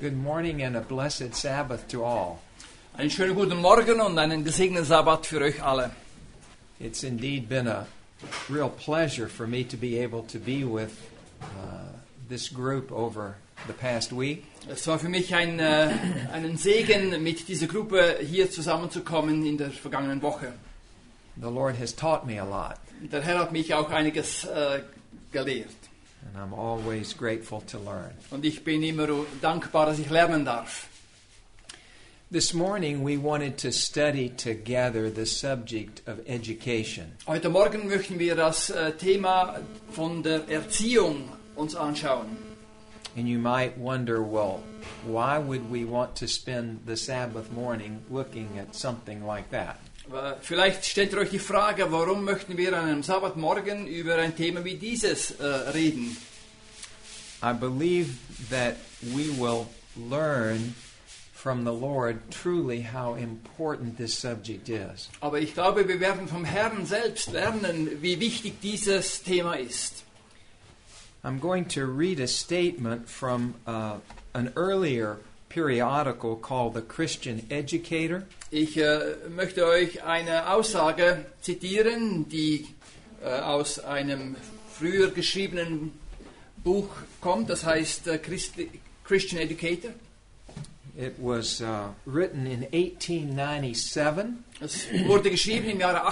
Good morning and a blessed Sabbath to all. Einen schönen guten Morgen und einen gesegneten Sabbat für euch alle. It's indeed been a real pleasure for me to be able to be with this group over the past week. Es war für mich einen Segen, mit dieser Gruppe hier zusammenzukommen in der vergangenen Woche. The Lord has taught me a lot, Der Herr hat mich auch einiges gelehrt. and I'm always grateful to learn. Und ich bin immer dankbar, dass ich lernen darf. This morning we wanted to study together the subject of education. Heute Morgen möchten wir das Thema von der Erziehung uns anschauen. And you might wonder, well, why would we want to spend the Sabbath morning looking at something like that? Vielleicht stellt ihr euch die Frage, warum möchten wir an einem Sabbatmorgen über ein Thema wie dieses reden? I believe that we will learn from the Lord truly how important this subject is. Aber ich glaube, wir werden vom Herrn selbst lernen, wie wichtig dieses Thema ist. I'm going to read a statement from an earlier periodical called The Christian Educator. Ich möchte euch eine Aussage zitieren, die aus einem früher geschriebenen Buch kommt, das heißt Christian Educator. It was written in 1897. Es wurde geschrieben im Jahre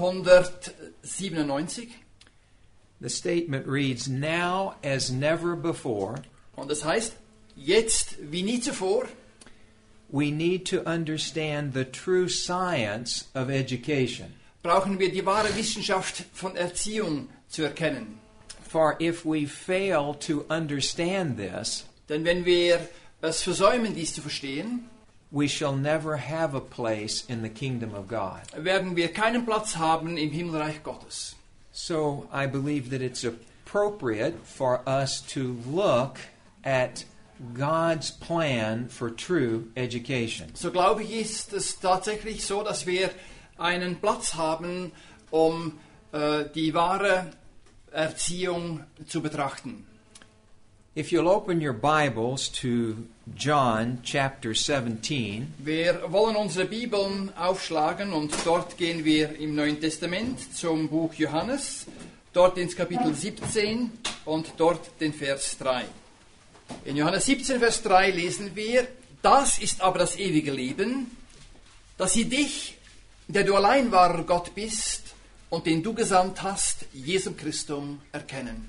1897 The statement reads, "Now as never before, und das heißt, jetzt wie nie zuvor we need to understand the true science of education. brauchen wir die wahre Wissenschaft von Erziehung zu erkennen. For if we fail to understand this, Denn wenn wir es versäumen, dies zu verstehen, we shall never have a place in the kingdom of God." werden wir keinen Platz haben im Himmelreich Gottes. So I believe that it's appropriate for us to look at God's plan for true education. So glaube ich, ist es tatsächlich so, dass wir einen Platz haben, um die wahre Erziehung zu betrachten. If you'll open your Bibles to John chapter 17, Wir wollen unsere Bibeln aufschlagen und dort gehen wir im Neuen Testament zum Buch Johannes, dort ins Kapitel 17 und dort den Vers 3. In Johannes 17, Vers 3 lesen wir: Das ist aber das ewige Leben, dass sie dich, der du allein wahrer Gott bist und den du gesandt hast, Jesum Christum, erkennen.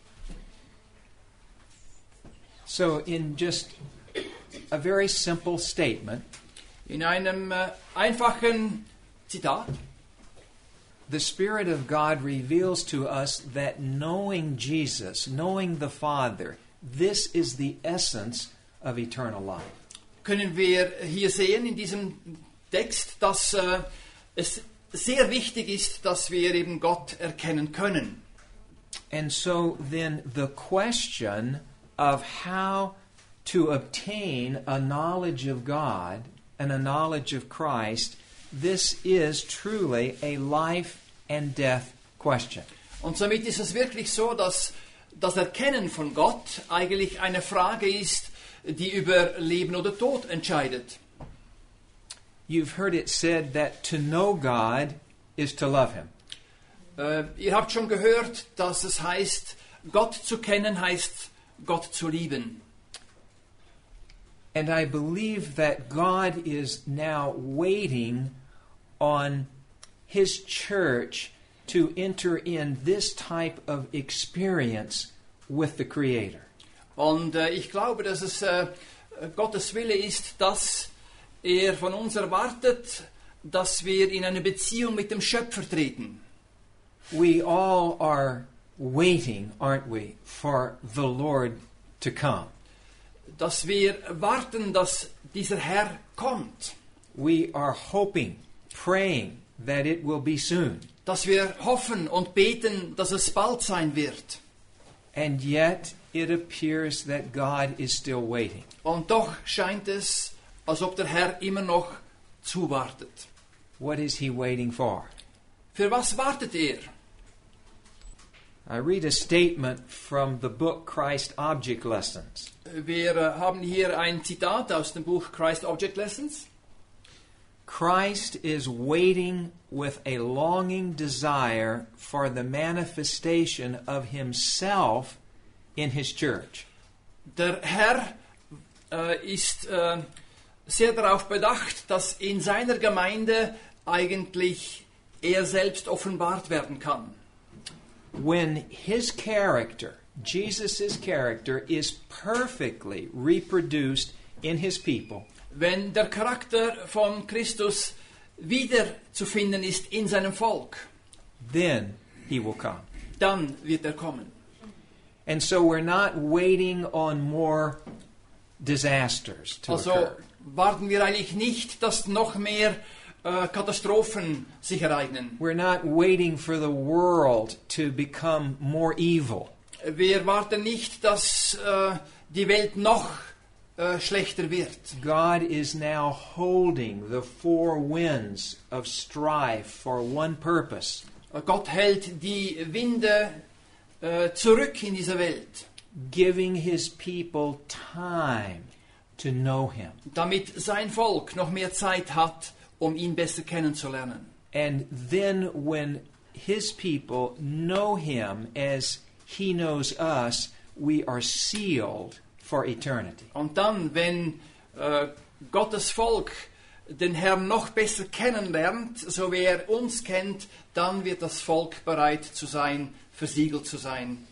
so in just a very simple statement, In einem einfachen Zitat: the Spirit of God reveals to us that knowing Jesus, knowing the Father, this is the essence of eternal life. können wir hier sehen in diesem Text, dass es sehr wichtig ist, dass wir eben Gott erkennen können. And so then the question of how to obtain a knowledge of God and a knowledge of Christ, this is truly a life and death question. Und somit ist es wirklich so, dass das Erkennen von Gott eigentlich eine Frage ist, die über Leben oder Tod entscheidet. You've heard it said that to know God is to love Him. Ihr habt schon gehört, dass es heißt, Gott zu kennen heißt, Gott zu lieben. And I believe that God is now waiting on His church to enter in this type of experience with the Creator. Und ich glaube, dass es Gottes Wille ist, dass er von uns erwartet, dass wir in eine Beziehung mit dem Schöpfer treten. We all are waiting, aren't we, for the Lord to come. Dass wir warten, dass dieser Herr kommt. We are hoping, praying that it will be soon. Dass wir hoffen und beten, dass es bald sein wird. And yet it appears that God is still waiting. Und doch scheint es, als ob der Herr immer noch zuwartet. What is He waiting for? Für was wartet er? I read a statement from the book Christ Object Lessons. Wir haben hier ein Zitat aus dem Buch Christ Object Lessons. Christ is waiting with a longing desire for the manifestation of himself in his church. Der Herr ist sehr darauf bedacht, dass in seiner Gemeinde eigentlich er selbst offenbart werden kann. When his character, Jesus' character, is perfectly reproduced in his people, Wenn der Charakter von Christus wieder zu finden ist in seinem Volk, then he will come. dann wird er kommen. And so we're not waiting on more disasters to Also occur. warten wir eigentlich nicht, dass noch mehr Katastrophen sich ereignen. We're not waiting for the world to become more evil. Wir warten nicht, dass die Welt noch schlechter wird. God is now holding the four winds of strife for one purpose, Gott hält die Winde zurück in dieser Welt, giving his people time to know him. damit sein Volk noch mehr Zeit hat, um ihn besser kennenzulernen. And then when his people know him as he knows us, we are sealed for eternity. Und dann, wenn Gottes Volk den Herrn noch besser kennenlernt, so wie er uns kennt, dann wird das Volk bereit zu sein, versiegelt zu sein.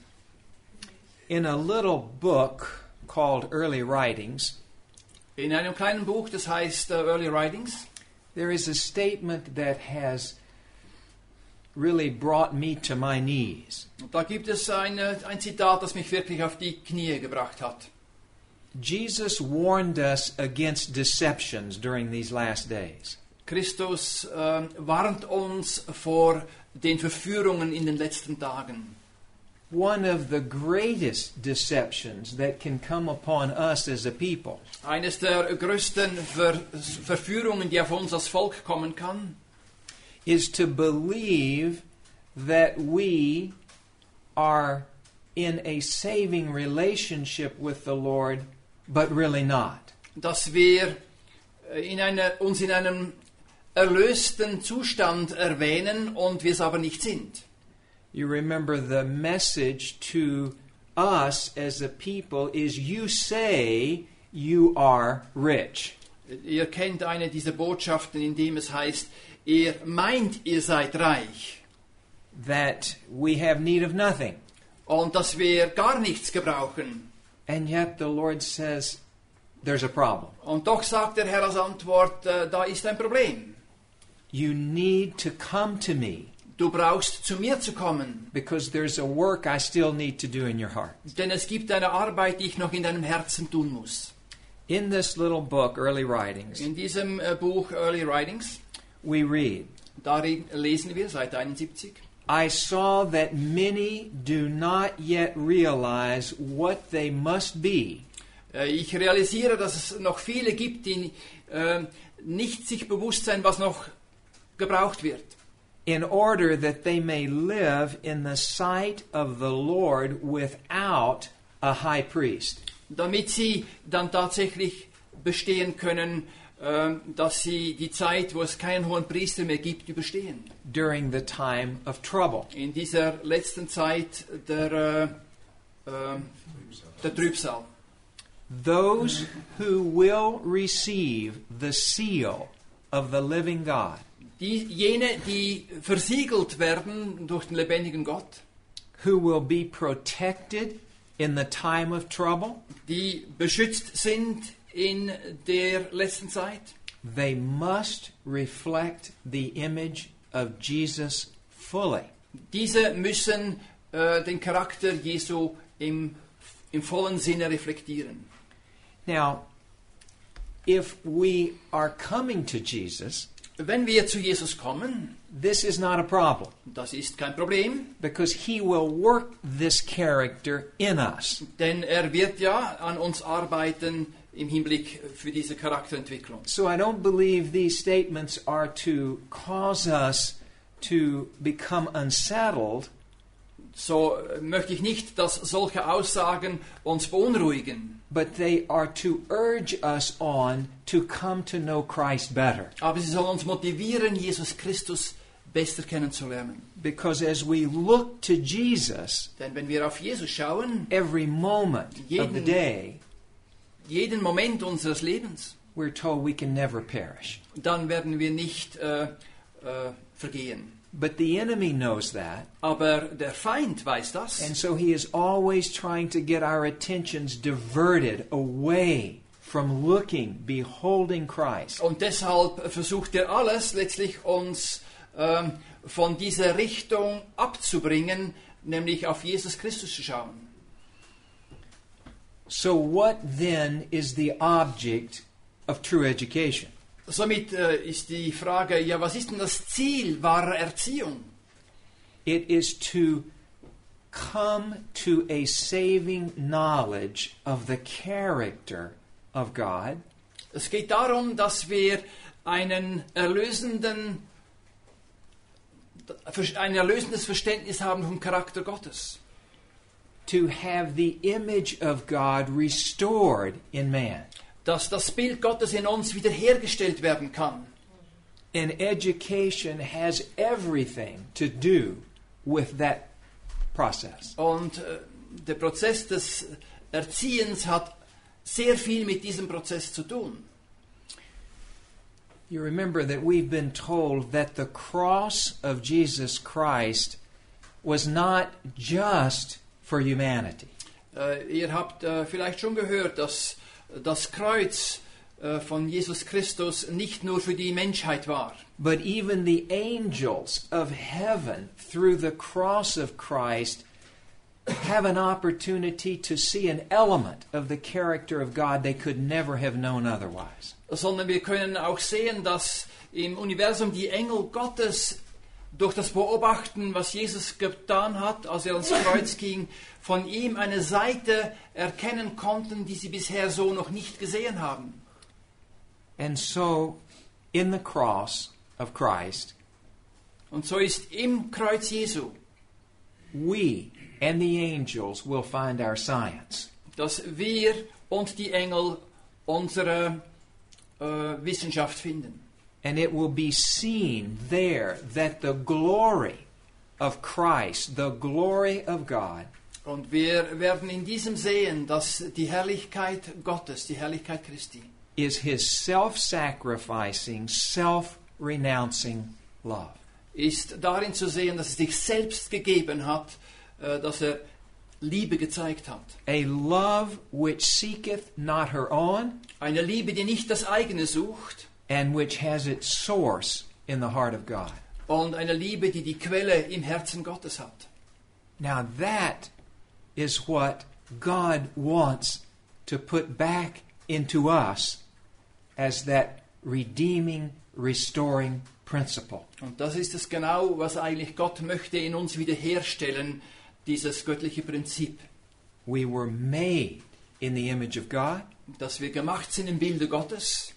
In a little book called Early Writings, In einem kleinen Buch, das heißt Early Writings, there is a statement that has really brought me to my knees. da gibt es ein Zitat, das mich wirklich auf die Knie gebracht hat. Jesus warned us against deceptions during these last days. Christus warnt uns vor den Verführungen in den letzten Tagen. One of the greatest deceptions that can come upon us as a people Eines der größten Verführungen, die auf uns als Volk kommen kann, is to believe that we are in a saving relationship with the Lord, but really not. dass wir uns in einem erlösten Zustand erwähnen und wir es aber nicht sind. You remember the message to us as a people is you say you are rich. Ihr kennt eine dieser Botschaften, in dem es heißt, ihr meint, ihr seid reich That we have need of nothing. und dass wir gar nichts gebrauchen. And yet the Lord says there's a problem. Und doch sagt der Herr als Antwort, da ist ein Problem. You need to come to me Du brauchst zu mir zu kommen, because there's a work I still need to do in your heart. denn es gibt eine Arbeit, die ich noch in deinem Herzen tun muss. In this little book, Early Writings, In diesem Buch Early Writings, we read, darin lesen wir, Seite 71, I saw that many do not yet realize what they must be ich realisiere, dass es noch viele gibt, die nicht sich bewusst sind, was noch gebraucht wird, in order that they may live in the sight of the Lord without a high priest. damit sie dann tatsächlich bestehen können, dass sie die Zeit, wo es keinen hohen Priester mehr gibt, überstehen. During the time of trouble. In dieser letzten Zeit der Trübsal. Those who will receive the seal of the living God, Jene, die versiegelt werden durch den lebendigen Gott, who will be protected in the time of trouble, die beschützt sind in der letzten Zeit, they must reflect the image of Jesus fully. diese müssen den Charakter Jesu im vollen Sinne reflektieren. Now, if we are coming to Jesus, Wenn wir zu Jesus kommen, this is not a problem das ist kein Problem, because he will work this character in us. denn er wird ja an uns arbeiten im Hinblick für diese Charakterentwicklung. So I don't believe these statements are to cause us to become unsettled, So möchte ich nicht, dass solche Aussagen uns beunruhigen. But they are to urge us on to come to know Christ better. Aber sie sollen uns motivieren, Jesus Christus besser kennenzulernen. Because as we look to Jesus, Denn wenn wir auf Jesus schauen, every moment of the day, jeden Moment unseres Lebens, we're told we can never perish. dann werden wir nicht vergehen. But the enemy knows that, Aber der Feind weiß das. and so he is always trying to get our attentions diverted away from looking, beholding Christ. Und deshalb versucht er alles, letztlich uns von dieser Richtung abzubringen, nämlich auf Jesus Christus zu schauen. So what then is the object of true education? Somit ist die Frage, ja, was ist denn das Ziel wahrer Erziehung? It is to come to a saving knowledge of the character of God, Es geht darum, dass wir ein erlösendes Verständnis haben vom Charakter Gottes. to have the image of God restored in man. Dass das Bild Gottes in uns wiederhergestellt werden kann. And education has everything to do with that process. Und der Prozess des Erziehens hat sehr viel mit diesem Prozess zu tun. You remember that we've been told that the cross of Jesus Christ was not just for humanity. Ihr habt vielleicht schon gehört, dass das Kreuz von Jesus Christus nicht nur für die Menschheit war. But even the angels of heaven, through the cross of Christ, have an opportunity to see an element of the character of God they could never have known otherwise. Sondern wir können auch sehen, dass im Universum die Engel Gottes durch das Beobachten, was Jesus getan hat, als er ans Kreuz ging, von ihm eine Seite erkennen konnten, die sie bisher so noch nicht gesehen haben. And so, in the cross of Christ, Und so ist im Kreuz Jesu, we and the angels will find our science. dass wir und die Engel unsere Wissenschaft finden. And it will be seen there that the glory of Christ, the glory of God, Und wir werden in diesem sehen, dass die Herrlichkeit Gottes, die Herrlichkeit Christi, is His self-sacrificing, self-renouncing love. ist darin zu sehen, dass er sich selbst gegeben hat, dass er Liebe gezeigt hat. A love which seeketh not her own, Eine Liebe, die nicht das eigene sucht, and which has its source in the heart of God. und eine Liebe, die die Quelle im Herzen Gottes hat. Now that is what God wants to put back into us as that redeeming, restoring principle. Und das ist es genau, was eigentlich Gott möchte in uns wiederherstellen, dieses göttliche Prinzip, We were made in the image of God. dass wir gemacht sind im Bilde Gottes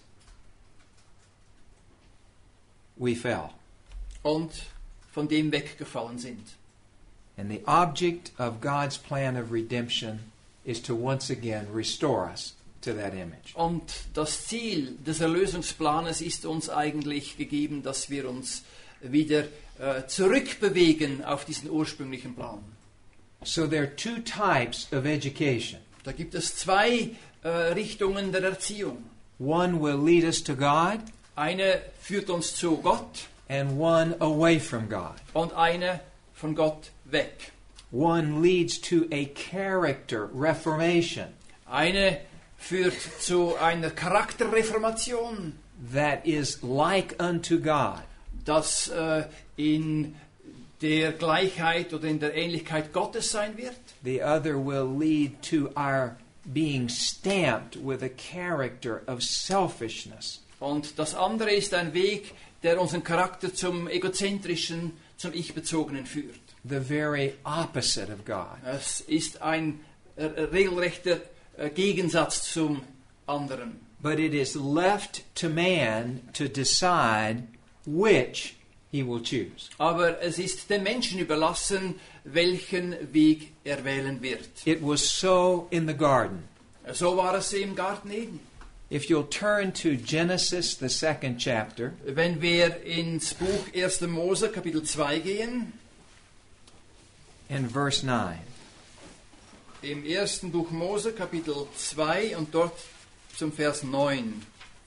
We fell. und von dem weggefallen sind. And the object of God's plan of redemption is to once again restore us to that image. Und das Ziel des Erlösungsplanes ist uns eigentlich gegeben, dass wir uns wieder zurückbewegen auf diesen ursprünglichen Plan. So there are two types of education. Da gibt es zwei Richtungen der Erziehung. One will lead us to God, Eine führt uns zu Gott and one away from God. und eine von Gott weg. One leads to a character reformation Eine führt zu einer Charakterreformation, that is like unto God. das in der Gleichheit oder in der Ähnlichkeit Gottes sein wird. The other will lead to our being stamped with a character of selfishness. Und das andere ist ein Weg, der unseren Charakter zum egozentrischen, zum Ich-bezogenen führt. The very opposite of God. Es ist ein regelrechter Gegensatz zum anderen. But it is left to man to decide which he will choose. Aber es ist dem Menschen überlassen, welchen Weg er wählen wird. It was so in the garden. So war es im Garten Eden. If you'll turn to Genesis, the 2nd chapter, Wenn wir ins Buch 1. Mose, Kapitel 2 gehen, and verse 9. im ersten Buch Mose, Kapitel 2 und dort zum Vers 9.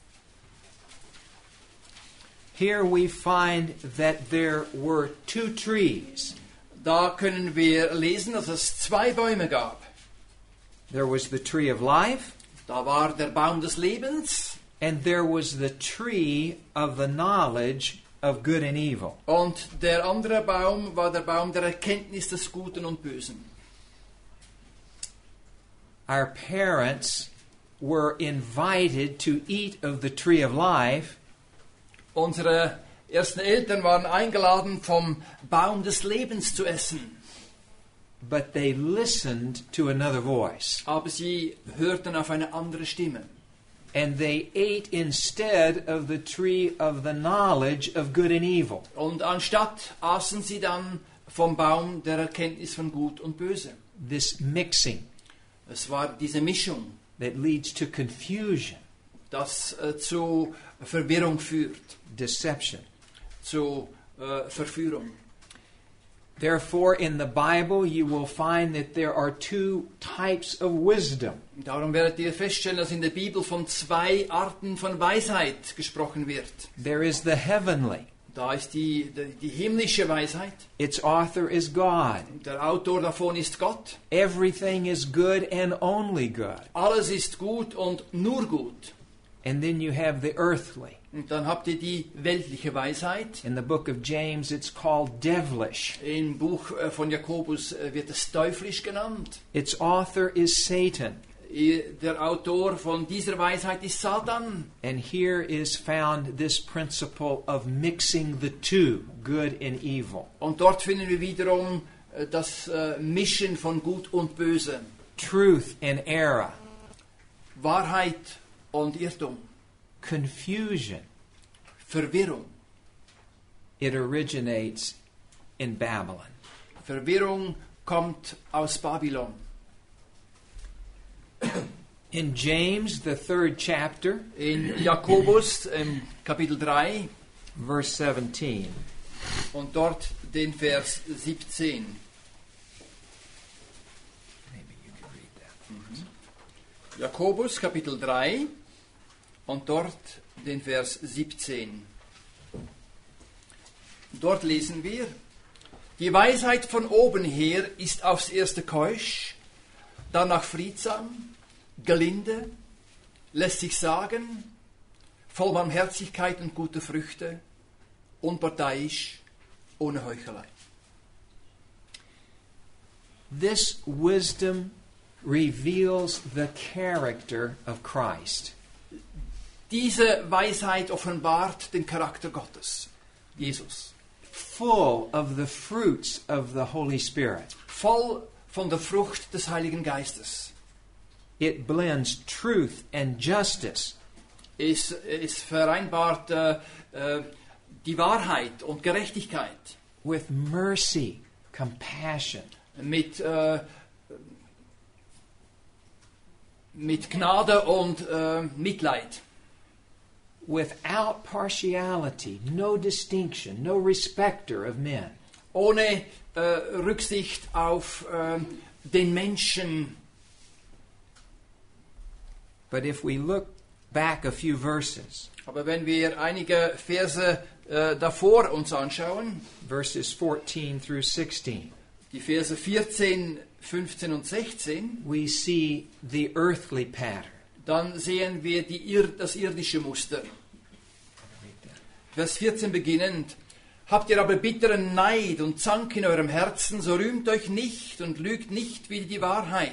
Here we find that there were 2 trees. Da können wir lesen, dass es 2 Bäume gab. There was the tree of life, Da war der Baum des Lebens and there was the tree of the knowledge of good and evil. und der andere Baum war der Baum der Erkenntnis des Guten und Bösen. Our parents were invited to eat of the tree of life, Unsere ersten Eltern waren eingeladen, vom Baum des Lebens zu essen. but they listened to another voice. Aber sie hörten auf eine andere Stimme. And they ate instead of the tree of the knowledge of good and evil. Und anstatt aßen sie dann vom Baum der Erkenntnis von Gut und Böse. This mixing Es war diese Mischung, that leads to confusion, das zu Verwirrung führt, deception. zu Verführung. Therefore, in the Bible, you will find that there are 2 types of wisdom. Darum werdet ihr feststellen, dass in der Bibel von 2 Arten von Weisheit gesprochen wird. There is the heavenly. Da ist die himmlische Weisheit. Its author is God. Der Autor davon ist Gott. Everything is good and only good. Alles ist gut und nur gut. And then you have the earthly. Und dann habt ihr die weltliche Weisheit. In the book of James, it's called devilish. Im Buch von Jakobus wird es teuflisch genannt. Its author is Satan. Der Autor von dieser Weisheit ist Satan. And here is found this principle of mixing the 2, good and evil. Und dort finden wir wiederum das Mischen von Gut und Böse. Truth and error. Wahrheit und Irrtum. Confusion. Verwirrung. It originates in Babylon. Verwirrung kommt aus Babylon. In James, the 3rd chapter, In Jakobus, Kapitel 3 verse 17. und dort den Vers 17. Maybe you can read that. Jakobus, Kapitel 3 und dort den Vers 17. Dort lesen wir: Die Weisheit von oben her ist aufs erste keusch, danach friedsam, gelinde, lässt sich sagen, voll Barmherzigkeit und gute Früchte, unparteiisch, ohne Heuchelei. This wisdom reveals the character of Christ. Diese Weisheit offenbart den Charakter Gottes, Jesus. Full of the fruits of the Holy Spirit. Voll von der Frucht des Heiligen Geistes. It blends truth and justice. Es vereinbart die Wahrheit und Gerechtigkeit With mercy, compassion. mit Gnade und Mitleid. Without partiality, no distinction, no respecter of men. Ohne Rücksicht auf den Menschen. But if we look back a few verses, Aber wenn wir einige Verse davor uns anschauen, verses 14 through 16, die Verse 14, 15 und 16, we see the earthly pattern. dann sehen wir das irdische Muster. Vers 14 beginnend: Habt ihr aber bitteren Neid und Zank in eurem Herzen, so rühmt euch nicht und lügt nicht wie die Wahrheit.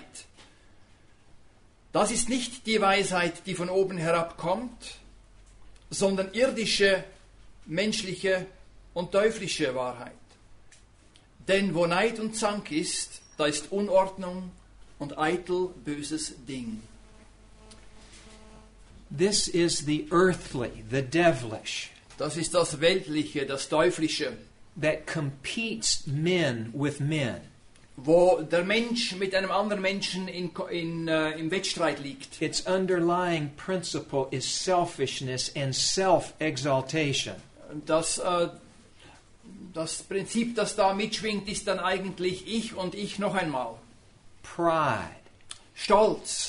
Das ist nicht die Weisheit, die von oben herabkommt, sondern irdische, menschliche und teuflische Wahrheit. Denn wo Neid und Zank ist, da ist Unordnung und eitel böses Ding. This is the earthly, the devilish. Das ist das Weltliche, das Teuflische, that competes men with men. wo der Mensch mit einem anderen Menschen im Wettstreit liegt. Its underlying principle is selfishness and self-exaltation. Das Prinzip, das da mitschwingt, ist dann eigentlich ich und ich noch einmal. Pride, Stolz,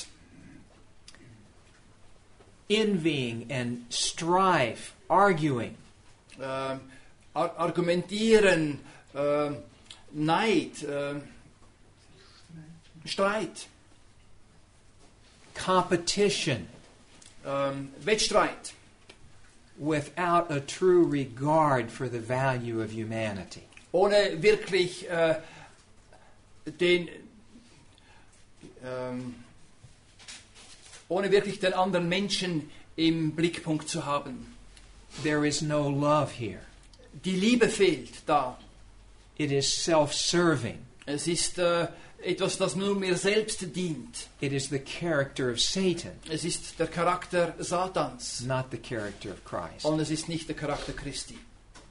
envying and strife, arguing, Argumentieren, Neid, Streit, competition, Wettstreit, without a true regard for the value of humanity. ohne wirklich den anderen Menschen im Blickpunkt zu haben. There is no love here. Die Liebe fehlt da. It is self-serving. Es ist etwas, das nur mir selbst dient. It is the character of Satan, Es ist der Charakter Satans not the character of Christ. und es ist nicht der Charakter Christi.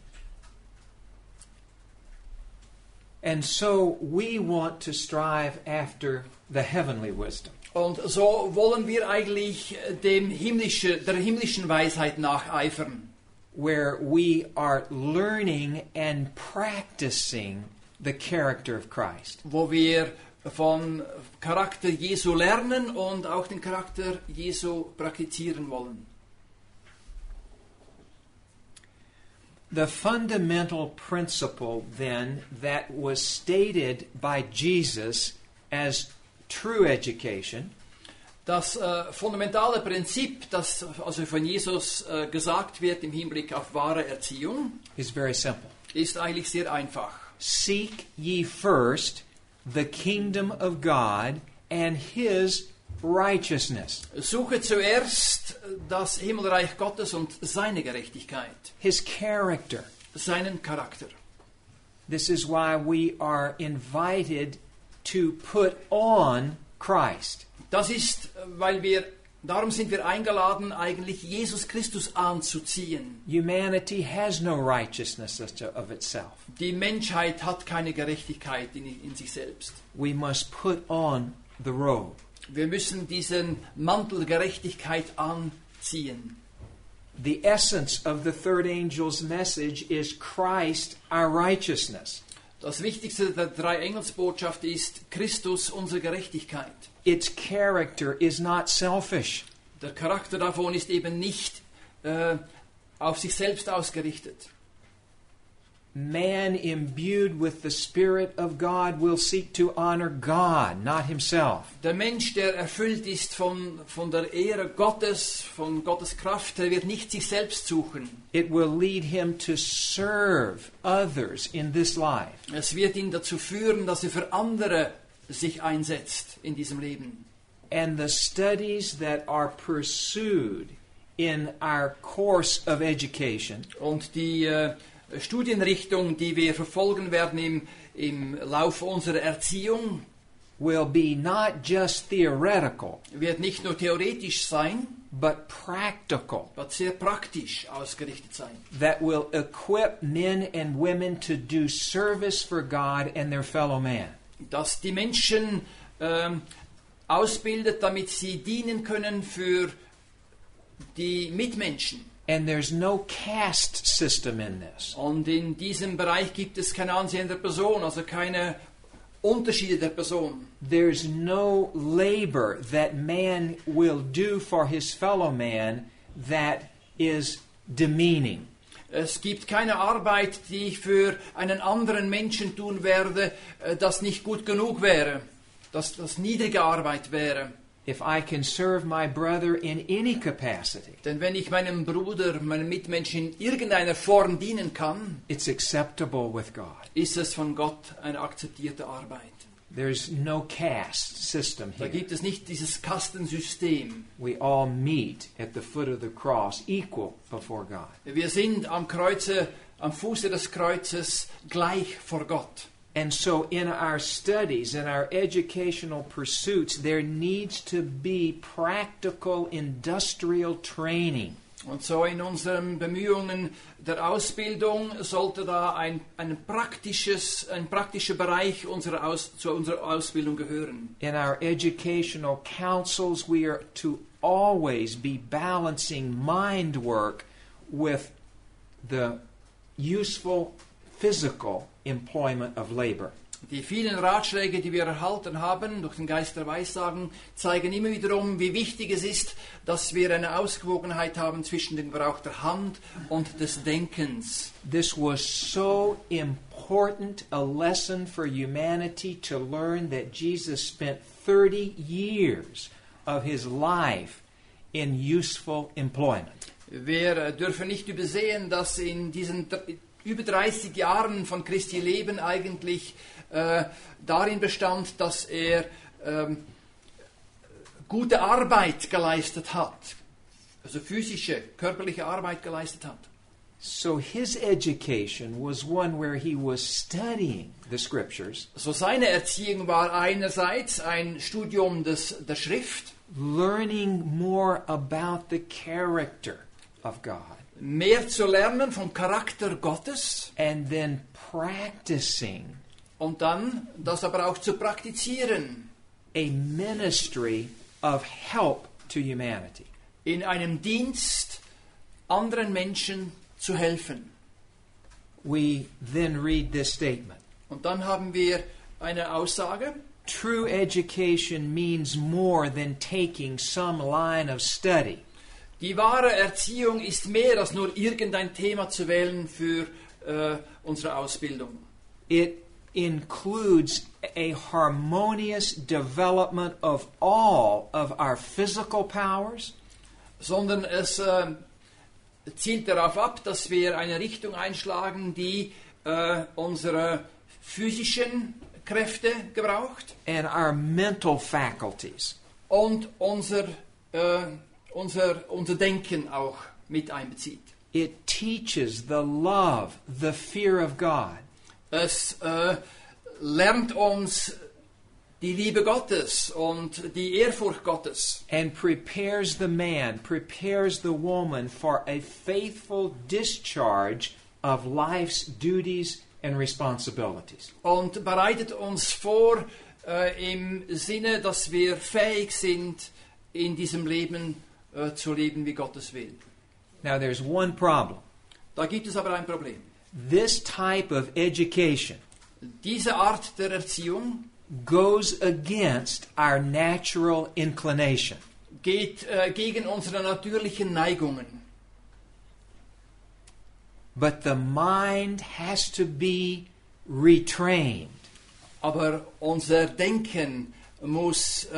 And so we want to strive after the heavenly wisdom. Und so wollen wir eigentlich der himmlischen Weisheit nacheifern, Where we are learning and practicing the character of Christ. wo wir vom Charakter Jesu lernen und auch den Charakter Jesu praktizieren wollen. The fundamental principle, then, that was stated by Jesus as true education Das fundamentale Prinzip, das also von Jesus gesagt wird im Hinblick auf wahre Erziehung, is very simple. ist eigentlich sehr einfach. Seek ye first the kingdom of God and his righteousness. Suche zuerst das Himmelreich Gottes und seine Gerechtigkeit, His character. seinen Charakter. This is why we are invited to put on Christ. Das ist, darum sind wir eingeladen, eigentlich Jesus Christus anzuziehen. Humanity has no righteousness of itself. Die Menschheit hat keine Gerechtigkeit in sich selbst. We must put on the robe. Wir müssen diesen Mantel Gerechtigkeit anziehen. The essence of the third angel's message is Christ, our righteousness. Das Wichtigste der drei Engelsbotschaft ist Christus, unsere Gerechtigkeit. Its character is not selfish. Der Charakter davon ist eben nicht auf sich selbst ausgerichtet. Man imbued with the Spirit of God will seek to honor God, not himself. Der Mensch, der erfüllt ist von der Ehre Gottes, von Gottes Kraft, der wird nicht sich selbst suchen. It will lead him to serve others in this life. Es wird ihn dazu führen, dass er für andere sich einsetzt in diesem Leben. And the studies that are pursued in our course of education Und die Studienrichtung, die wir verfolgen werden im Laufe unserer Erziehung, will be not just theoretical, wird nicht nur theoretisch sein, but practical, wird sehr praktisch ausgerichtet sein. that will equip men and women to do service for God and their fellow man. Dass die Menschen ausbildet, damit sie dienen können für die Mitmenschen. And there's no caste system in this. Und in diesem Bereich gibt es kein Ansehen der Person, also keine Unterschiede der Person. There's no labor that man will do for his fellow man that is demeaning. Es gibt keine Arbeit, die ich für einen anderen Menschen tun werde, das nicht gut genug wäre, dass das niedrige Arbeit wäre. If I can serve my brother in any capacity, Denn wenn ich meinem Bruder, meinem Mitmenschen in irgendeiner Form dienen kann, it's acceptable with God. ist es von Gott eine akzeptierte Arbeit. There's no caste system Da here. gibt es nicht dieses Kastensystem. We all meet at the foot of the cross, equal before God. Wir sind am Fuße des Kreuzes gleich vor Gott. And so in our studies, in our educational pursuits, there needs to be practical industrial training. Und so in unseren Bemühungen der Ausbildung sollte da ein praktischer Bereich zu unserer Ausbildung gehören. In our educational councils, we are to always be balancing mind work with the useful physical employment of labor. Die vielen Ratschläge, die wir erhalten haben durch den Geist der Weissagen, zeigen immer wiederum, wie wichtig es ist, dass wir eine Ausgewogenheit haben zwischen dem Gebrauch der Hand und des Denkens. This was so important a lesson for humanity to learn that Jesus spent 30 years of his life in useful employment. Wir dürfen nicht übersehen, dass in diesen über 30 Jahren von Christi Leben eigentlich darin bestand, dass er gute Arbeit geleistet hat, also physische, körperliche Arbeit geleistet hat. So his education was one where he was studying the scriptures. So seine Erziehung war einerseits ein Studium der Schrift, learning more about the character of God. Mehr zu lernen vom Charakter Gottes. And then practicing. Und dann das aber auch zu praktizieren. A ministry of help to humanity. In einem Dienst anderen Menschen zu helfen. We then read this statement. Und dann haben wir eine Aussage. True education means more than taking some line of study. Die wahre Erziehung ist mehr als nur irgendein Thema zu wählen für unsere Ausbildung. It includes a harmonious development of all of our physical powers. Sondern es zielt darauf ab, dass wir eine Richtung einschlagen, die unsere physischen Kräfte gebraucht. And our mental faculties. Und unser Denken auch mit einbezieht. It teaches the love, the fear of God. Es lernt uns die Liebe Gottes und die Ehrfurcht Gottes. And prepares the man, prepares the woman for a faithful discharge of life's duties and responsibilities. Und bereitet uns vor im Sinne, dass wir fähig sind, in diesem Leben zu leben, wie Gott es will. Now there's one problem. Da gibt es aber ein Problem. This type of education Diese Art der Erziehung goes against our natural inclination. Geht gegen unsere natürlichen Neigungen. But the mind has to be retrained. Aber unser Denken muss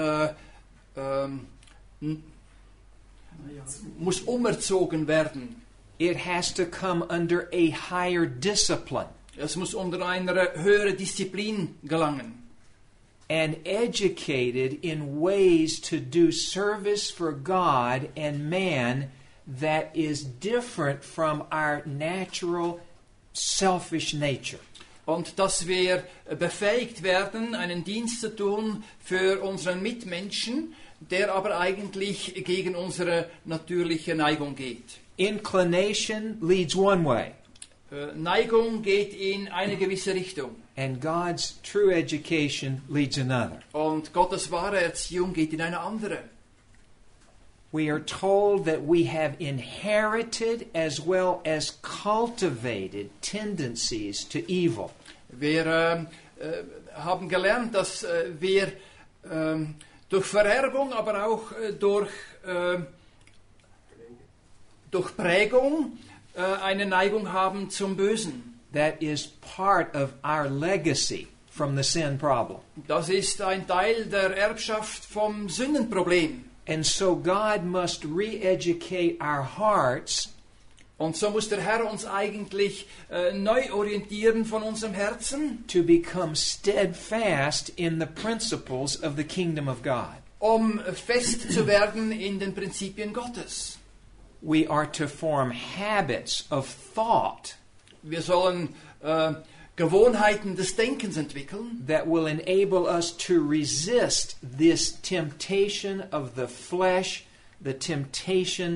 umerzogen werden. It has to come under a higher discipline. Es muss unter eine höhere Disziplin gelangen. And educated in ways to do service for God and man that is different from our natural selfish nature. Und dass wir befähigt werden, einen Dienst zu tun für unseren Mitmenschen, der aber eigentlich gegen unsere natürliche Neigung geht. Inclination leads one way. Neigung geht in eine gewisse Richtung. And God's true education leads another. Und Gottes wahre Erziehung geht in eine andere. We are told that we have inherited as well as cultivated tendencies to evil. Wir haben gelernt, dass wir durch Vererbung, aber auch durch Prägung eine Neigung haben zum Bösen. That is part of our legacy from the sin problem. Das ist ein Teil der Erbschaft vom Sündenproblem. And so God must re-educate our hearts. Und so muss der Herr uns eigentlich neu orientieren von unserem Herzen, to become steadfast in the principles of the kingdom of God. Fest zu werden in den Prinzipien Gottes. We are to form habits of thought. Wir sollen Gewohnheiten des Denkens entwickeln, that will enable us to resist this temptation of the flesh, the temptations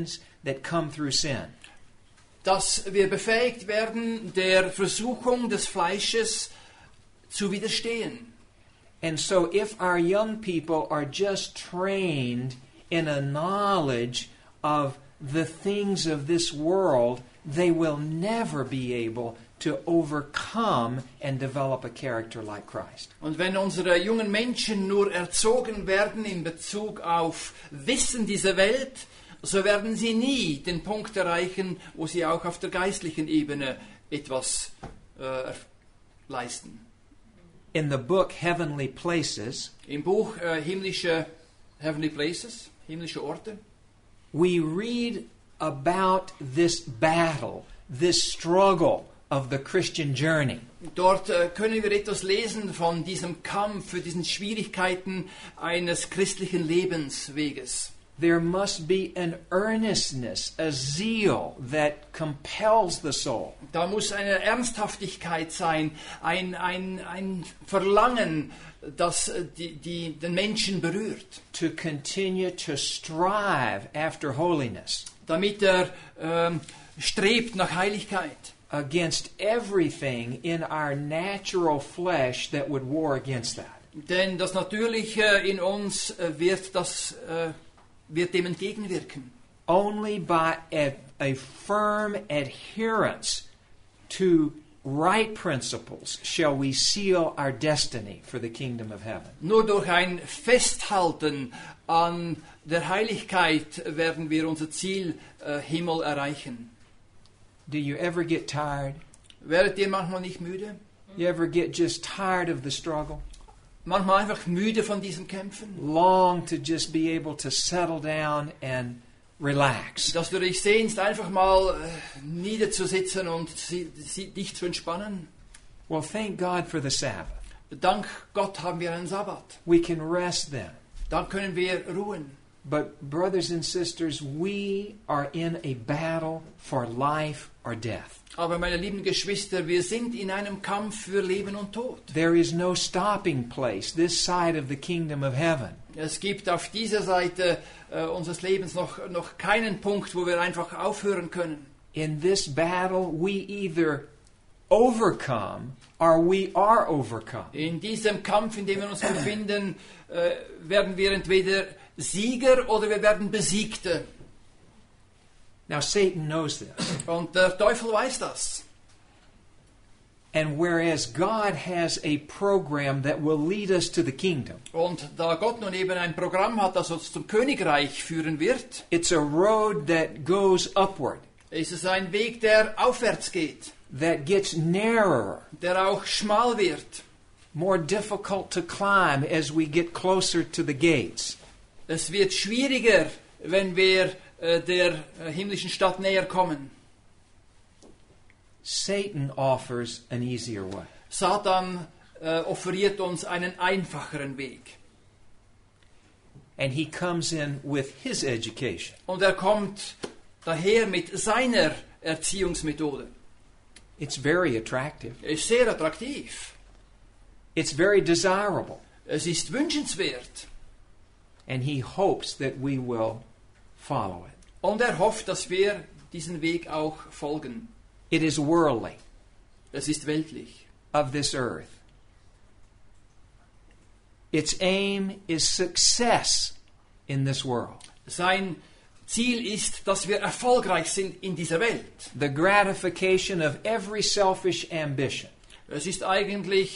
that come through sin. Dass wir befähigt werden, der Versuchung des Fleisches zu widerstehen. And so if our young people are just trained in a knowledge of the things of this world, they will never be able to overcome and develop a character like Christ. Und wenn unsere jungen Menschen nur erzogen werden in Bezug auf Wissen dieser Welt, so werden sie nie den Punkt erreichen, wo sie auch auf der geistlichen Ebene etwas leisten. In the book Heavenly Places, Im Buch himmlische Heavenly Places, himmlische Orte, we read about this battle, this struggle of the Christian journey. dort können wir etwas lesen von diesem Kampf, für diesen Schwierigkeiten eines christlichen Lebensweges. There must be an earnestness, a zeal that compels the soul. Da muss eine Ernsthaftigkeit sein, ein Verlangen, das den Menschen berührt. To continue to strive after holiness Damit strebt nach Heiligkeit. against everything in our natural flesh that would war against that. Denn das Natürliche in uns wird dem entgegenwirken. Only by a firm adherence to right principles shall we seal our destiny for the kingdom of heaven. Nur durch ein Festhalten an der Heiligkeit werden wir unser Ziel Himmel erreichen. Do you ever get tired? Werdet ihr manchmal nicht müde? You ever get just tired of the struggle? Manchmal einfach müde von diesen Kämpfen? Long to just be able to settle down and relax. Dass du dich sehnst, einfach mal niederzusitzen und dich zu entspannen? Well, thank God for the Sabbath. Dank Gott haben wir einen Sabbat. We can rest then. Dann können wir ruhen. But brothers and sisters, we are in a battle for life or death. Aber meine lieben Geschwister, wir sind in einem Kampf für Leben und Tod. There is no stopping place this side of the kingdom of heaven. Es gibt auf dieser Seite unseres Lebens noch keinen Punkt, wo wir einfach aufhören können. In this battle, we either overcome or we are overcome. In diesem Kampf, in dem wir uns befinden, werden wir entweder Sieger oder wir werden Besiegte. Now, Satan knows this. Und der Teufel weiß das. And whereas God has a program that will lead us to the kingdom, Und da Gott nun eben ein Programm hat, das uns zum Königreich führen wird, it's a road that goes upward, ist es ein Weg, der aufwärts geht, that gets narrower, der auch schmal wird. more difficult to climb as we get closer to the gates. Es wird schwieriger, wenn wir der himmlischen Stadt näher kommen. Satan offers an easier way. Satan offeriert uns einen einfacheren Weg. And he comes in with his education. Und er kommt daher mit seiner Erziehungsmethode. It's very attractive. Er ist sehr attraktiv. It's very desirable. Es ist wünschenswert. And he hopes that we will follow it. Und er hofft, dass wir diesen Weg auch folgen. It is worldly, Es ist weltlich. of this earth. Its aim is success in this world. Sein Ziel ist, dass wir erfolgreich sind in dieser Welt. The gratification of every selfish ambition. Es ist eigentlich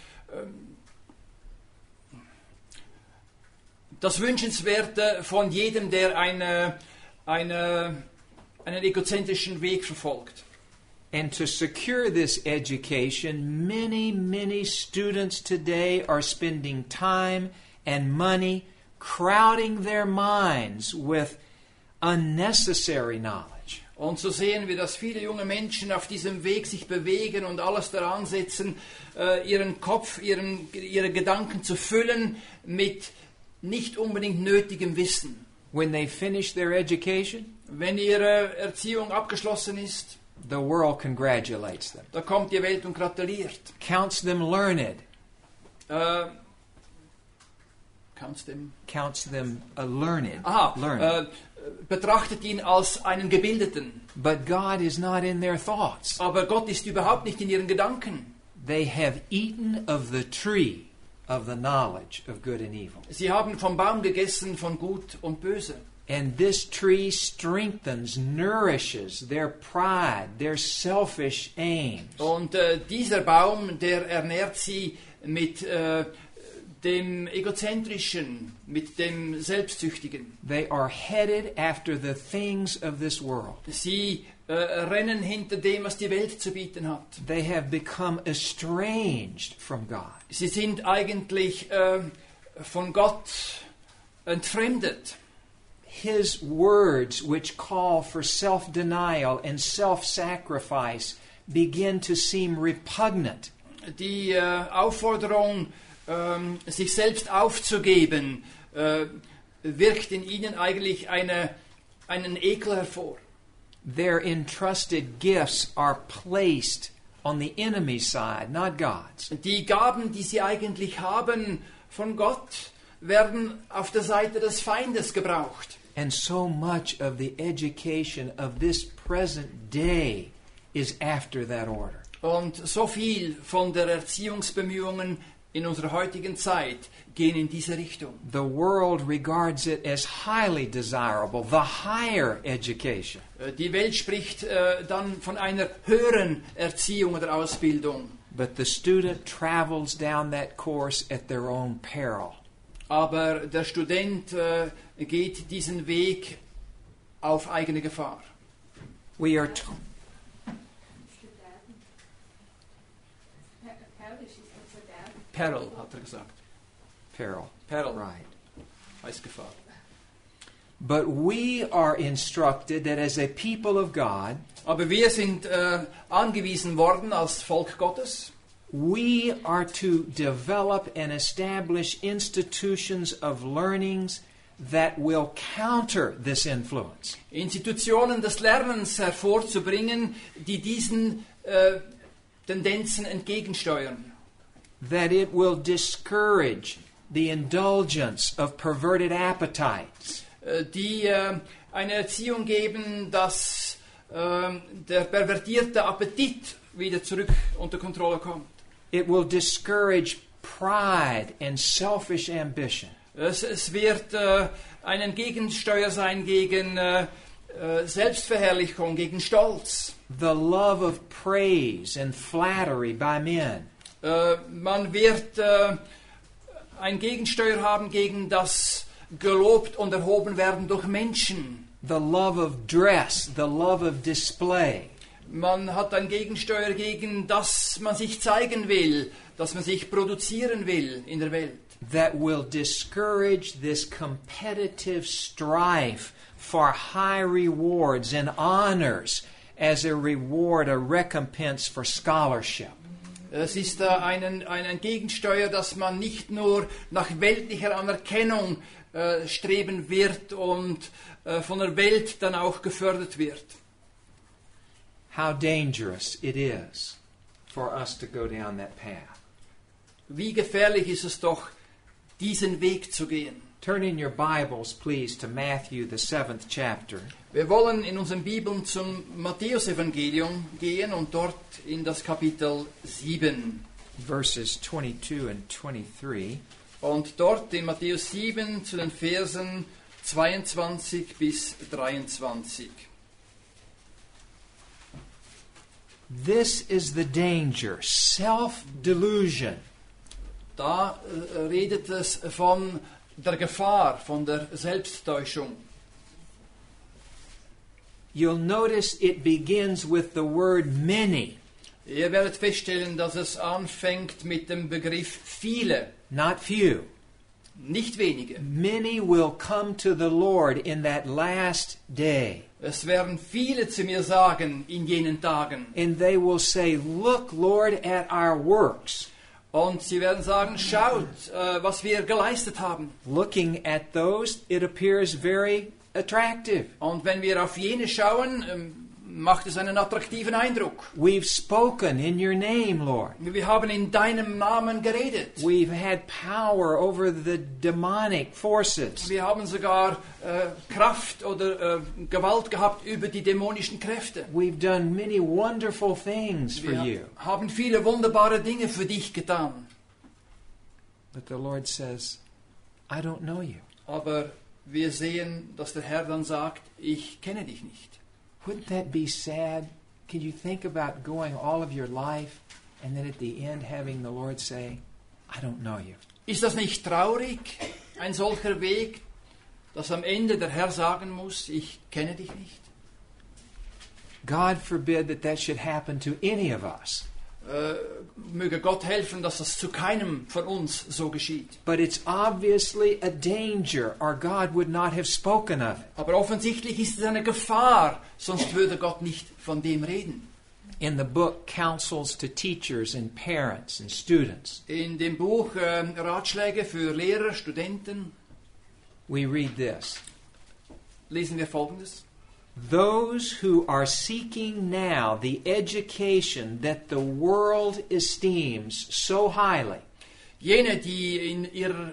das Wünschenswerte von jedem, der einen egozentrischen Weg verfolgt. And to secure this education, many students today are spending time and money crowding their minds with unnecessary knowledge. Und so sehen wir, dass viele junge Menschen auf diesem Weg sich bewegen und alles daran setzen, ihren Kopf, ihre Gedanken zu füllen mit nicht unbedingt nötigem Wissen. When they finish their education, Wenn ihre Erziehung abgeschlossen ist, the world congratulates them, da kommt die Welt und gratuliert. counts them learned, Kannst dem? counts them learned. Aha, learned. betrachtet ihn als einen Gebildeten. But God is not in their thoughts. Aber Gott ist überhaupt nicht in ihren Gedanken. They have eaten of the tree of the knowledge of good and evil. Sie haben vom Baum gegessen von Gut und Böse. And this tree strengthens, nourishes their pride, their selfish aims. Und dieser Baum, der ernährt sie mit dem Egozentrischen, mit dem Selbstsüchtigen. They are headed after the things of this world. Sie rennen hinter dem, was die Welt zu bieten hat. They have become estranged from God. Sie sind eigentlich von Gott entfremdet. His words, which call for self-denial and self-sacrifice, begin to seem repugnant. Die Aufforderung, sich selbst aufzugeben, wirkt in ihnen eigentlich einen Ekel hervor. Their entrusted gifts are placed on the enemy's side, not God's. Die Gaben, die sie eigentlich haben von Gott, werden auf der Seite des Feindes gebraucht. And so much of the education of this present day is after that order. Und so viel von der Erziehungsbemühungen in unserer heutigen Zeit gehen in diese Richtung. The world regards it as highly desirable, the higher education. Die Welt spricht dann von einer höheren Erziehung oder Ausbildung. But the student travels down that course at their own peril. Aber der Student geht diesen Weg auf eigene Gefahr. We are Peril, hat er gesagt. peril. Peril Right. heißt Gefahr. But we are instructed that as a people of God, Aber wir sind angewiesen worden als Volk Gottes. we are to develop and establish institutions of learnings that will counter this influence. Institutionen des Lernens hervorzubringen, die diesen Tendenzen entgegensteuern. That it will discourage the indulgence of perverted appetites. Die eine Erziehung geben, dass der pervertierte Appetit wieder zurück unter Kontrolle kommt. It will discourage pride and selfish ambition. Es wird ein Gegensteuer sein gegen Selbstverherrlichung, gegen Stolz. The love of praise and flattery by men. Man wird ein Gegensteuer haben gegen das gelobt und erhoben werden durch Menschen. The love of dress, the love of display. Man hat ein Gegensteuer gegen das man sich zeigen will, dass man sich produzieren will in der Welt. That will discourage this competitive strife for high rewards and honors as a reward, a recompense for scholarship. Es ist ein Gegensteuer, dass man nicht nur nach weltlicher Anerkennung streben wird und von der Welt dann auch gefördert wird. How dangerous it is for us to go down that path. Wie gefährlich ist es doch, diesen Weg zu gehen. Turn in your Bibles, please, to Matthew, the 7th chapter. Wir wollen in unseren Bibeln zum Matthäusevangelium gehen und dort in das Kapitel 7. Verses 22 and 23. Und dort in Matthäus 7 zu den Versen 22 bis 23. This is the danger, self-delusion. Da redet es von der Gefahr, von der Selbsttäuschung. You'll notice it begins with the word many, Ihr werdet feststellen, dass es anfängt mit dem Begriff viele, not few. nicht wenige. Many will come to the Lord in that last day, Es werden viele zu mir sagen in jenen Tagen. and they will say, "Look, Lord, at our works." Und sie werden sagen, schaut, was wir geleistet haben. Looking at those, it appears very attractive. Und wenn wir auf jene schauen, macht es einen attraktiven Eindruck. We've spoken in your name, Lord. Wir haben in deinem Namen geredet. We've had power over the demonic forces. Wir haben sogar Kraft oder Gewalt gehabt über die dämonischen Kräfte. We've done many wonderful things for you. Wir haben viele wunderbare Dinge für dich getan. But the Lord says, I don't know you. Aber wir sehen, dass der Herr dann sagt, ich kenne dich nicht. Wouldn't that be sad? Can you think about going all of your life and then at the end having the Lord say, I don't know you? Ist das nicht traurig, ein solcher Weg, dass am Ende der Herr sagen muss, ich kenne dich nicht? God forbid that that should happen to any of us. Möge Gott helfen, dass das zu keinem von uns so geschieht. But it's obviously a danger, or God would not have spoken of it. Aber offensichtlich ist es eine Gefahr, sonst würde Gott nicht von dem reden. In the book Counsels to Teachers and Parents and Students, In dem Buch Ratschläge für Lehrer, Studenten we read this. lesen wir Folgendes. Those who are seeking now the education that the world esteems so highly Jene, die in ihrem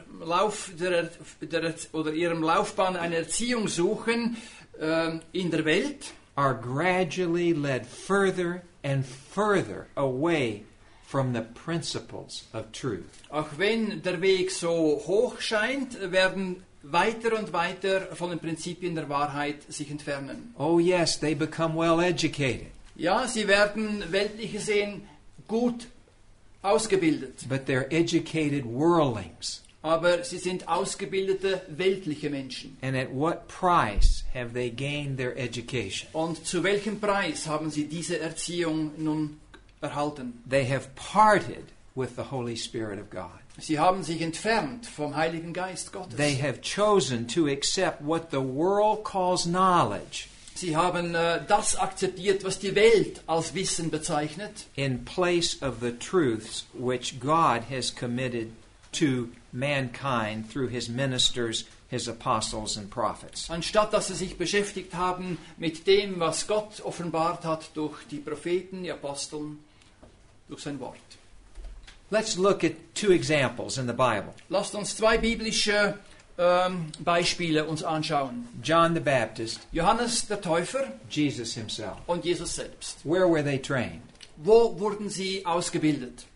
ihrem Laufbahn eine Erziehung suchen in der Welt, are gradually led further and further away from the principles of truth. auch wenn der Weg so hoch scheint, werden weiter und weiter von den Prinzipien der Wahrheit sich entfernen. Oh yes, they become well educated, Ja, sie werden weltlich gesehen gut ausgebildet, but they're educated worldlings. aber sie sind ausgebildete weltliche Menschen. And at what price have they gained their education? Und zu welchem Preis haben sie diese Erziehung nun erhalten? They have parted with the Holy Spirit of God. Sie haben sich entfernt vom Heiligen Geist Gottes. They have chosen to accept what the world calls knowledge Sie haben das akzeptiert, was die Welt als Wissen bezeichnet, in place of the truths which God has committed to mankind through his ministers, his apostles and prophets. anstatt dass sie sich beschäftigt haben mit dem, was Gott offenbart hat durch die Propheten, die Aposteln, durch sein Wort. Let's look at two examples in the Bible. Lasst uns zwei biblische Beispiele uns anschauen. John the Baptist, Johannes der Täufer Jesus himself. und Jesus selbst. Where were they trained? Wo wurden sie ausgebildet?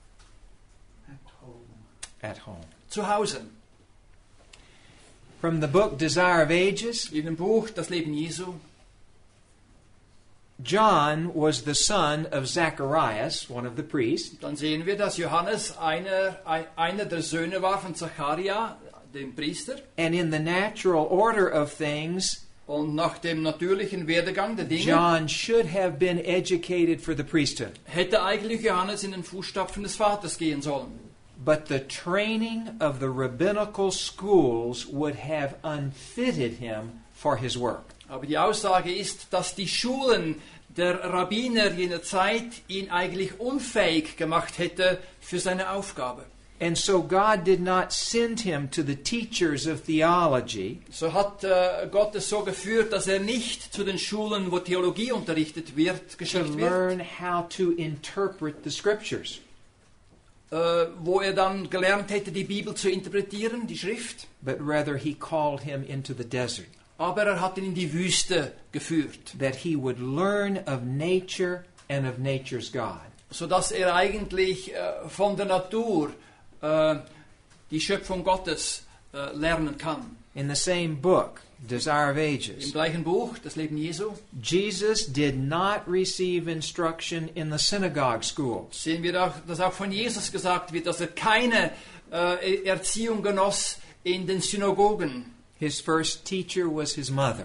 At home. Zu Hause. From the book Desire of Ages, In dem Buch Das Leben Jesu. John was the son of Zacharias, one of the priests, Dann sehen wir, dass Johannes einer der Söhne war von Zacharia, dem Priester. and in the natural order of things, Und nach dem natürlichen Werdegang der Dinge John should have been educated for the priesthood. hätte eigentlich Johannes in den Fußstapfen des Vaters gehen sollen. But the training of the rabbinical schools would have unfitted him for his work. Aber die Aussage ist, dass die Schulen der Rabbiner jener Zeit ihn eigentlich unfähig gemacht hätte für seine Aufgabe. And so God did not send him to the teachers of theology, So hat Gott es so geführt, dass er nicht zu den Schulen, wo Theologie unterrichtet wird, to geschickt wird, learn how to interpret the scriptures. wo er dann gelernt hätte, die Bibel zu interpretieren, die Schrift. But rather he called him into the desert, Aber er hat ihn in die Wüste geführt, that he would learn of nature and of nature's God. sodass er eigentlich von der Natur die Schöpfung Gottes lernen kann. In the same book, Desire of Im Ages, gleichen Buch, Das Leben Jesu, Jesus did not receive instruction in the synagogue schools. sehen wir auch, dass auch von Jesus gesagt wird, dass er keine Erziehung genoss in den Synagogen. His first teacher was his mother.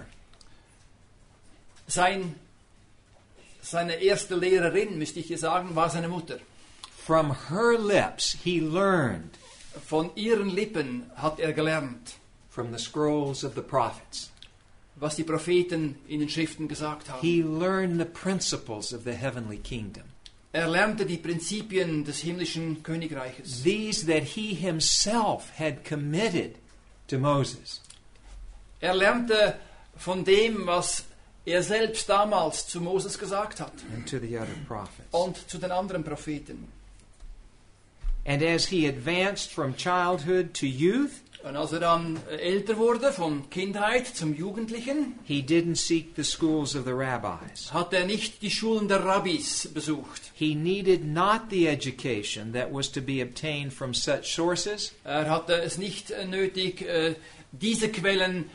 Seine erste Lehrerin, müsste ich hier sagen, war seine Mutter. From her lips he learned Von ihren Lippen hat er gelernt, from the scrolls of the prophets. was die Propheten in den Schriften gesagt haben. He learned the principles of the heavenly kingdom. Er lernte die Prinzipien des himmlischen Königreiches. These that he himself had committed to Moses. Er lernte von dem, was er selbst damals zu Moses gesagt hat and to the other prophets. und zu den anderen Propheten. And as he advanced from childhood to youth, Und als er dann älter wurde, von Kindheit zum Jugendlichen, he didn't seek the schools of the rabbis. hat er nicht die Schulen der Rabbis besucht. He needed not the education that was to be obtained from such sources, Er hatte es nicht nötig, diese Quellen,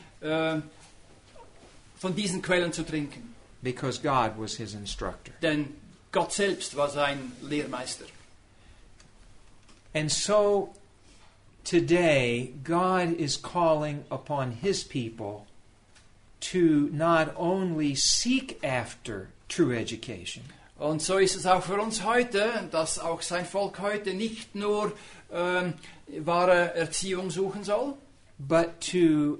von diesen Quellen zu trinken. because God was his instructor. Denn Gott selbst war sein Lehrmeister. And so today, God is calling upon his people to not only seek after true education, Und so ist es auch für uns heute, dass auch sein Volk heute nicht nur wahre Erziehung suchen soll, but to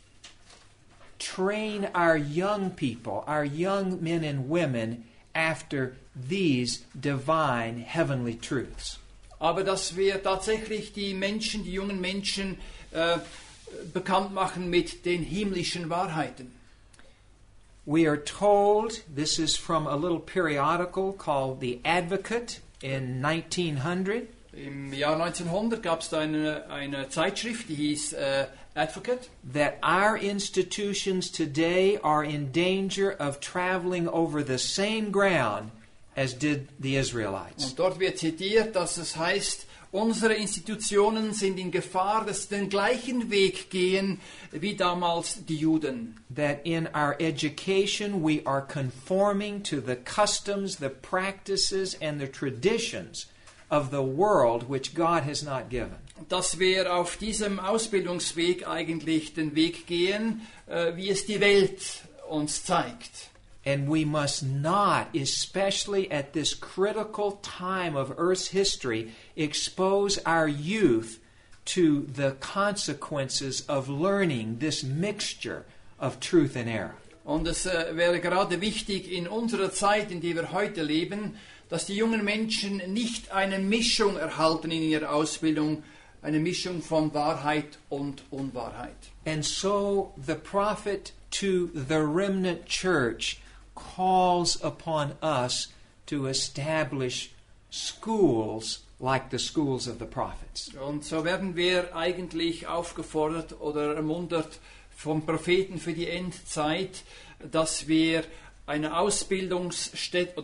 train our young people, our young men and women, after these divine heavenly truths. aber dass wir tatsächlich die Menschen, die jungen Menschen bekannt machen mit den himmlischen Wahrheiten. We are told, this is from a little periodical called The Advocate in 1900, Im Jahr 1900 gab es da eine Zeitschrift, die hieß Advocate, that our institutions today are in danger of traveling over the same ground as did the Israelites. und dort wird zitiert, dass es heißt, unsere Institutionen sind in Gefahr, dass sie den gleichen Weg gehen wie damals die Juden. That in our education we are conforming to the customs, the practices, and the traditions of the world which God has not given. Dass wir auf diesem Ausbildungsweg eigentlich den Weg gehen, wie es die Welt uns zeigt. And we must not, especially at this critical time of Earth's history, expose our youth to the consequences of learning this mixture of truth and error. Und es wäre gerade wichtig in unserer Zeit, in der wir heute leben, dass die jungen Menschen nicht eine Mischung erhalten in ihrer Ausbildung, eine Mischung von Wahrheit und Unwahrheit. And so the prophet to the remnant church calls upon us to establish schools like the schools of the prophets. Und so werden wir eigentlich aufgefordert oder ermuntert vom Propheten für die Endzeit, dass wir eine Ausbildungsstätte,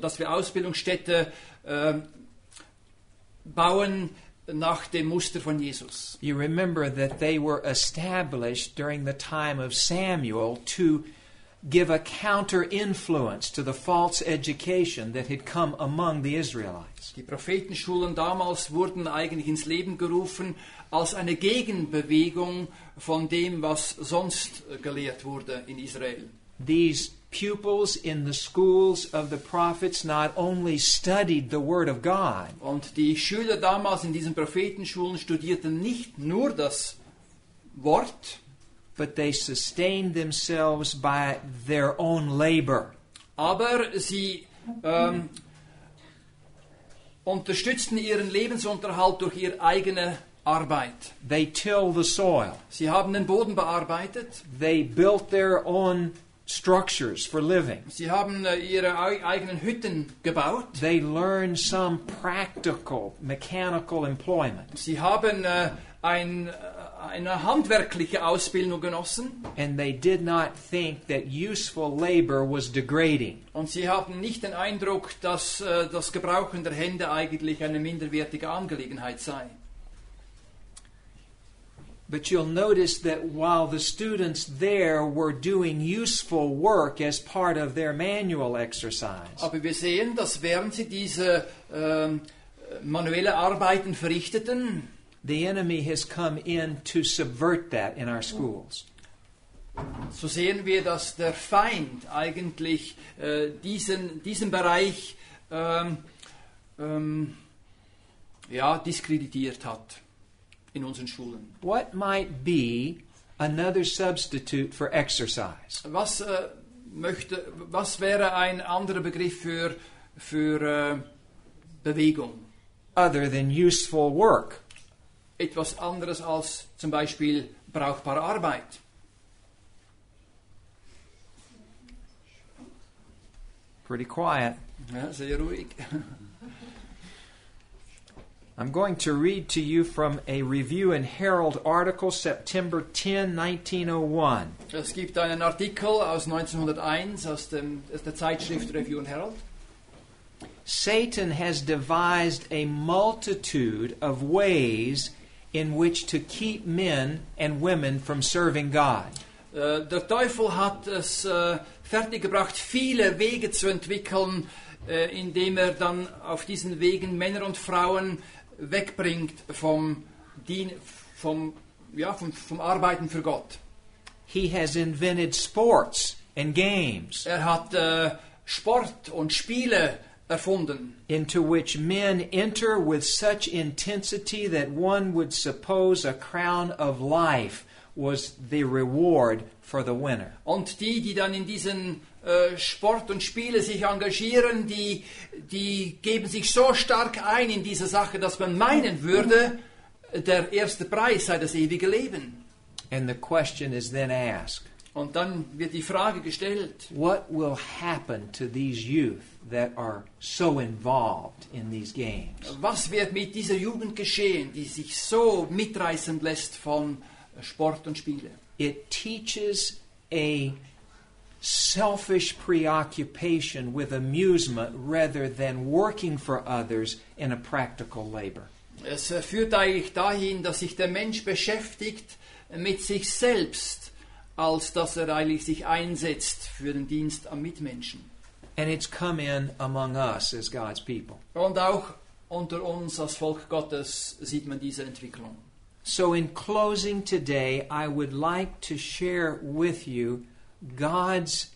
bauen nach dem Muster von Jesus. You remember that they were established during the time of Samuel to give a counter-influence to the false education that had come among the Israelites. Die Prophetenschulen damals wurden eigentlich ins Leben gerufen als eine Gegenbewegung von dem, was sonst gelehrt wurde in Israel. These pupils in the schools of the prophets not only studied the Word of God, Und die Schüler damals in diesen Prophetenschulen studierten nicht nur das Wort, but they sustained themselves by their own labor. aber sie unterstützten ihren Lebensunterhalt durch ihre eigene Arbeit. They till the soil. Sie haben den Boden bearbeitet, They built their own structures for living. sie haben ihre eigenen Hütten gebaut, They learned some practical, mechanical employment. sie haben eine handwerkliche Ausbildung genossen And they did not think that useful labor was degrading. und sie haben nicht den Eindruck, dass das Gebrauchen der Hände eigentlich eine minderwertige Angelegenheit sei. But you'll notice that while the students there were doing useful work as part of their manual exercise, Aber wir sehen, dass während sie diese manuelle Arbeiten verrichteten, the enemy has come in to subvert that in our schools. so sehen wir, dass der Feind eigentlich diesen Bereich diskreditiert hat in unseren Schulen. What might be another substitute for exercise? Was wäre ein anderer Begriff für Bewegung? Other than useful work. Etwas anderes als zum Beispiel brauchbare Arbeit. pretty quiet. Ja, sehr ruhig. I'm going to read to you from a Review and Herald article, September 10, 1901. Es gibt einen Artikel aus 1901 aus der Zeitschrift Review and Herald. Satan has devised a multitude of ways in which to keep men and women from serving God. Der Teufel hat es fertiggebracht, viele Wege zu entwickeln, indem er dann auf diesen Wegen Männer und Frauen wegbringt vom Arbeiten für Gott. He has invented sports and games Er hat Sport und Spiele erfunden, into which men enter with such intensity that one would suppose a crown of life was the reward for the winner. und die dann in diesen Sport und Spiele sich engagieren, die geben sich so stark ein in diese Sache, dass man meinen würde, der erste Preis sei das ewige Leben. And the question is then asked, Und dann wird die Frage gestellt, what will happen to these youth that are so involved in these games? was wird mit dieser Jugend geschehen, die sich so mitreißen lässt von Sport und Spiele? It teaches a selfish preoccupation with amusement rather than working for others in a practical labor. Es führt eigentlich dahin, dass sich der Mensch beschäftigt mit sich selbst, als dass er eigentlich sich einsetzt für den Dienst am Mitmenschen. And it's come in among us as God's people. Und auch unter uns als Volk Gottes sieht man diese Entwicklung. So in closing today, I would like to share with you God's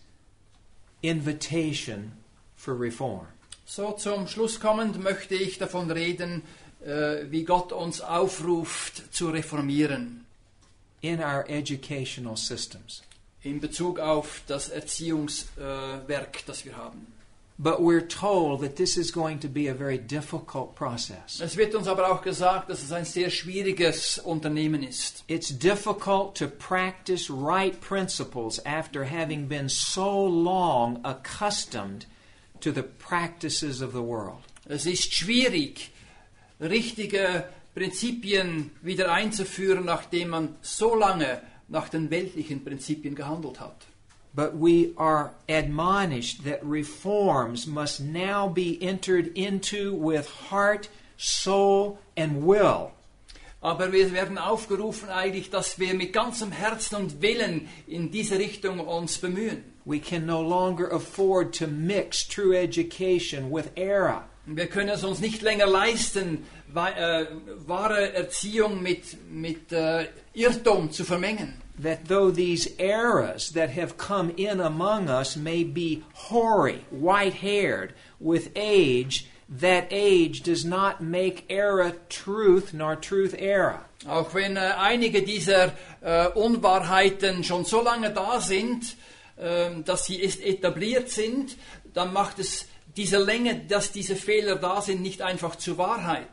invitation for reform. So zum Schluss kommend möchte ich davon reden, wie Gott uns aufruft zu reformieren In our educational systems. in Bezug auf das Erziehungswerk, das wir haben. But we're told that this is going to be a very difficult process. Es wird uns aber auch gesagt, dass es ein sehr schwieriges Unternehmen ist. It's difficult to practice right principles after having been so long accustomed to the practices of the world. Es ist schwierig, richtige Prinzipien wieder einzuführen, nachdem man so lange nach den weltlichen Prinzipien gehandelt hat. But we are admonished that reforms must now be entered into with heart, soul, and will. Aber wir werden aufgerufen eigentlich, dass wir mit ganzem Herzen und Willen in diese Richtung uns bemühen. We can no longer afford to mix true education with error. Wir können es uns nicht länger leisten, wahre Erziehung mit Irrtum zu vermengen. That though these eras that have come in among us may be hoary, white-haired, with age, that age does not make error truth nor truth error. Auch wenn einige dieser Unwahrheiten schon so lange da sind, dass sie etabliert sind, dann macht es diese Länge, dass diese Fehler da sind, nicht einfach zur Wahrheit.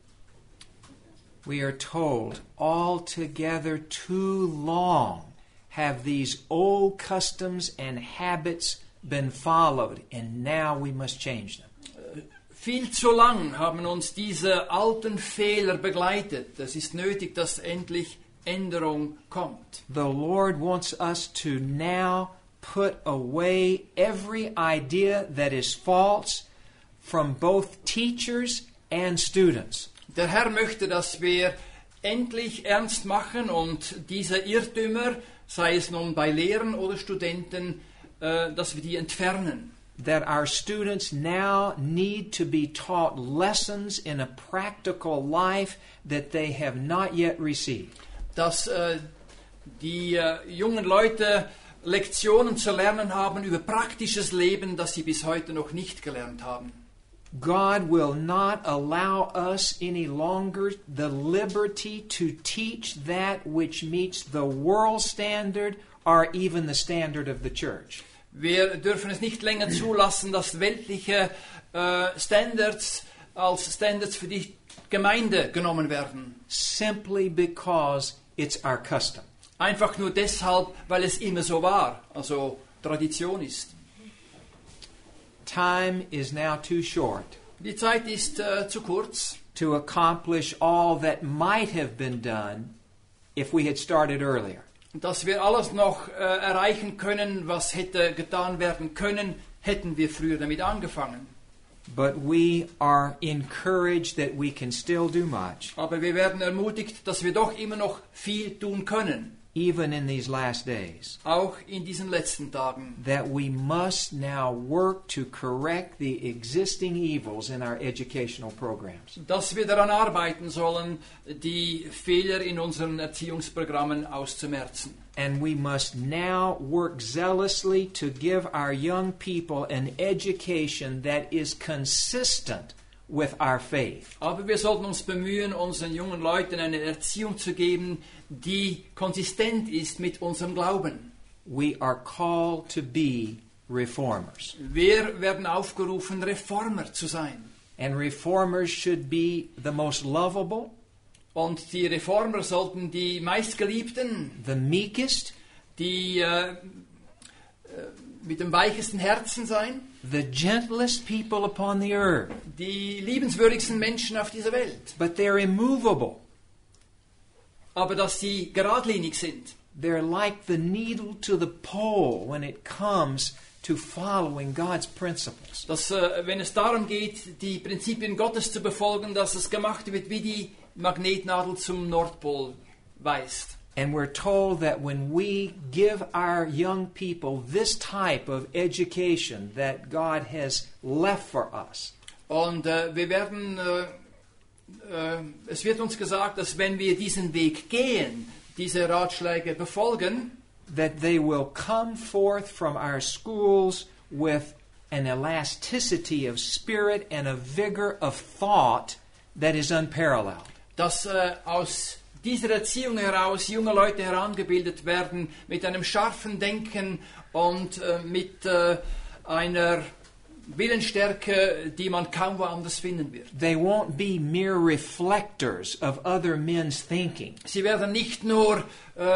We are told altogether too long have these old customs and habits been followed, and now we must change them. Viel zu lang haben uns diese alten Fehler begleitet. Es ist nötig, dass endlich Änderung kommt. The Lord wants us to now put away every idea that is false from both teachers and students. Der Herr möchte, dass wir endlich ernst machen und diese Irrtümer, sei es nun bei Lehrern oder Studenten, dass wir die entfernen. That our students now need to be taught lessons in a practical life that they have not yet received. Dass die jungen Leute Lektionen zu lernen haben über praktisches Leben, das sie bis heute noch nicht gelernt haben. God will not allow us any longer the liberty to teach that which meets the world standard or even the standard of the church. Wir dürfen es nicht länger zulassen, dass weltliche Standards als Standards für die Gemeinde genommen werden. Simply because it's our custom. Einfach nur deshalb, weil es immer so war, also Tradition ist. Time is now too short Die Zeit ist zu kurz, to accomplish all that might have been done if we had started earlier. dass wir alles noch erreichen können, was hätte getan werden können, hätten wir früher damit angefangen. But we are encouraged that we can still do much, Aber wir werden ermutigt, dass wir doch immer noch viel tun können, even in these last days. auch in diesen letzten Tagen. That we must now work to correct the existing evils in our educational programs. Dass wir daran arbeiten sollen, die Fehler in unseren Erziehungsprogrammen auszumerzen. And we must now work zealously to give our young people an education that is consistent with our faith. Aber wir sollten uns bemühen, unseren jungen Leuten eine Erziehung zu geben, die konsistent ist mit unserem Glauben. We are called to be reformers. Wir werden aufgerufen, Reformer zu sein. And reformers should be the most lovable, Und die Reformer sollten die meistgeliebten, the meekest, die mit dem weichesten Herzen sein, the gentlest people upon the earth. die liebenswürdigsten Menschen auf dieser Welt. But they're immovable. Aber dass sie geradlinig sind. They're like the needle to the pole when it comes to following God's principles. Dass, wenn es darum geht, die Prinzipien Gottes zu befolgen, dass es gemacht wird, wie die Magnetnadel zum Nordpol weist. And we're told that when we give our young people this type of education that God has left for us, Und wir werden, es wird uns gesagt, dass wenn wir diesen Weg gehen, diese Ratschläge befolgen, that they will come forth from our schools with an elasticity of spirit and a vigor of thought that is unparalleled. dass aus dieser Erziehung heraus junge Leute herangebildet werden mit einem scharfen Denken und mit einer Willensstärke, die man kaum woanders finden wird. They won't be mere reflectors of other men's thinking. Sie werden nicht nur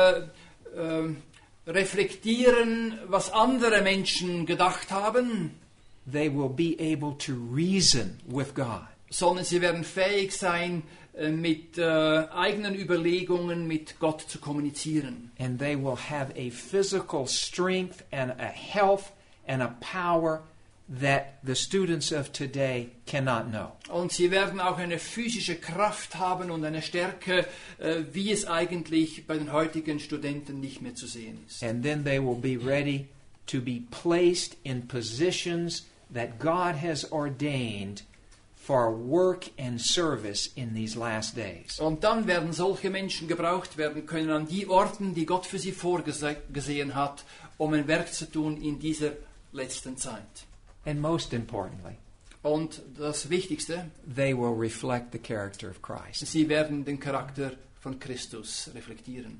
reflektieren, was andere Menschen gedacht haben, They will be able to reason with God. sondern sie werden fähig sein, mit eigenen Überlegungen mit Gott zu kommunizieren. And they will have a physical strength and a health and a power that the students of today cannot know. Und sie werden auch eine physische Kraft haben und eine Stärke, wie es eigentlich bei den heutigen Studenten nicht mehr zu sehen ist. And then they will be ready to be placed in positions that God has ordained for work and service in these last days. Und dann werden solche Menschen gebraucht werden können an die Orten, die Gott für sie vorgesehen hat, um ein Werk zu tun in dieser letzten Zeit. And most importantly, Und das Wichtigste, they will reflect the character of Christ. sie werden den Charakter von Christus reflektieren.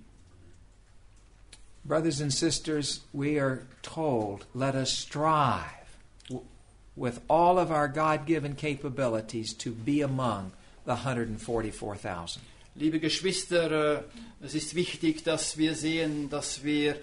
Brothers and sisters, we are told, let us strive with all of our God-given capabilities to be among the 144,000. Liebe Geschwister, es ist wichtig, dass wir sehen, dass wir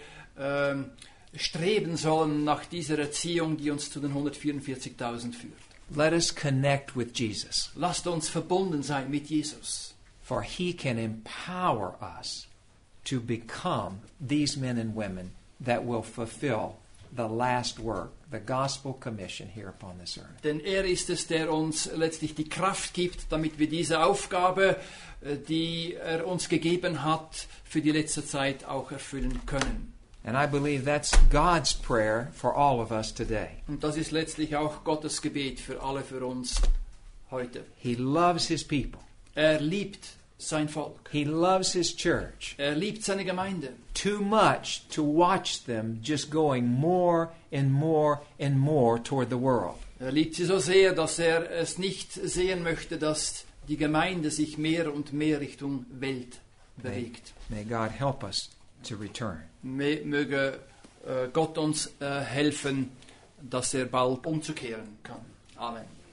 streben sollen nach dieser Erziehung, die uns zu den 144.000 führt. Let us connect with Jesus, Lasst uns verbunden sein mit Jesus, for He can empower us to become these men and women that will fulfill the last work, the gospel commission here upon this earth. denn er ist es, der uns letztlich die Kraft gibt, damit wir diese Aufgabe, die er uns gegeben hat, für die letzte Zeit auch erfüllen können. And I believe that's God's prayer for all of us today. Und das ist letztlich auch Gottes Gebet für alle, für uns heute. He loves His people. Er liebt sein Volk. He loves His church Er liebt seine Gemeinde. too much to watch them just going more and more and more toward the world. Er liebt sie so sehr, dass er es nicht sehen möchte, dass die Gemeinde sich mehr und mehr Richtung Welt bewegt. May God help us to return. Möge Gott uns helfen, dass er bald umzukehren kann. Amen.